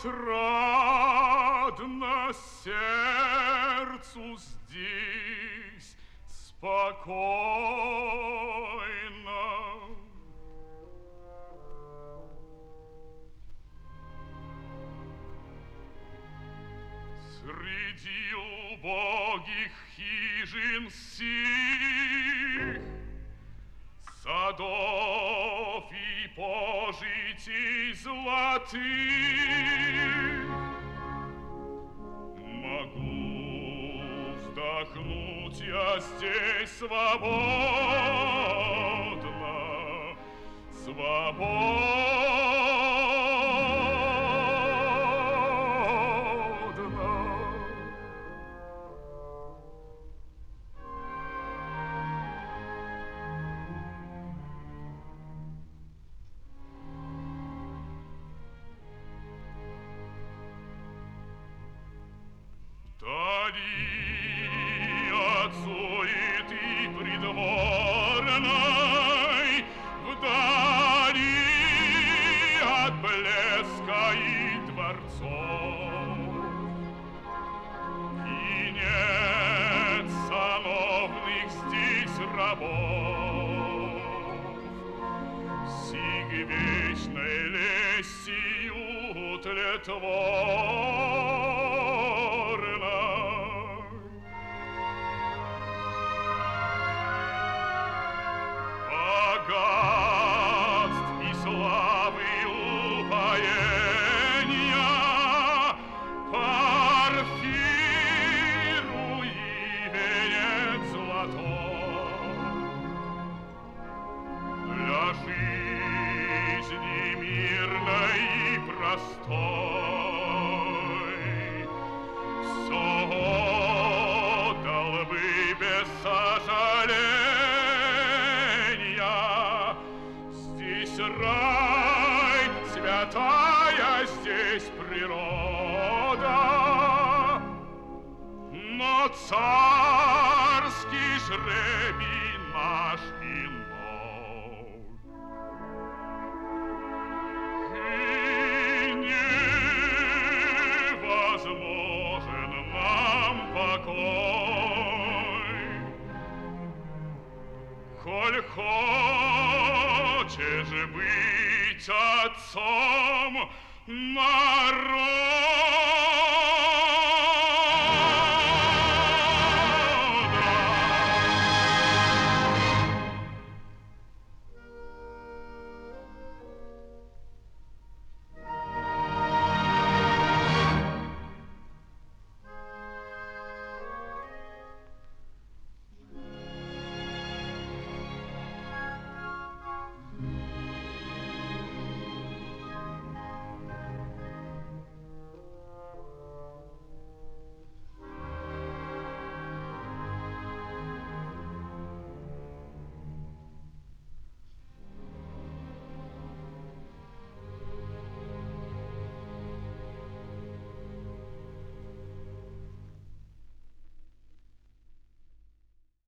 отрадно сердцу здесь спокойно. Среди убогих хижин сих, садов и пожитий золотых могу вздохнуть я здесь свободно, свободно. Вдали от суеты придворной, вдали от блеска и дворцов, и нет сановных здесь рабов, сих вечной лестью тлетворной. Богатств и славы упоения, парфиру и венец золотой. Для жизни мирной и простой все отдал бы без сожаления. Здесь рай, святая здесь природа, но царский жребий наш иной. И невозможен нам покой, коль хочешь быть отцом народ.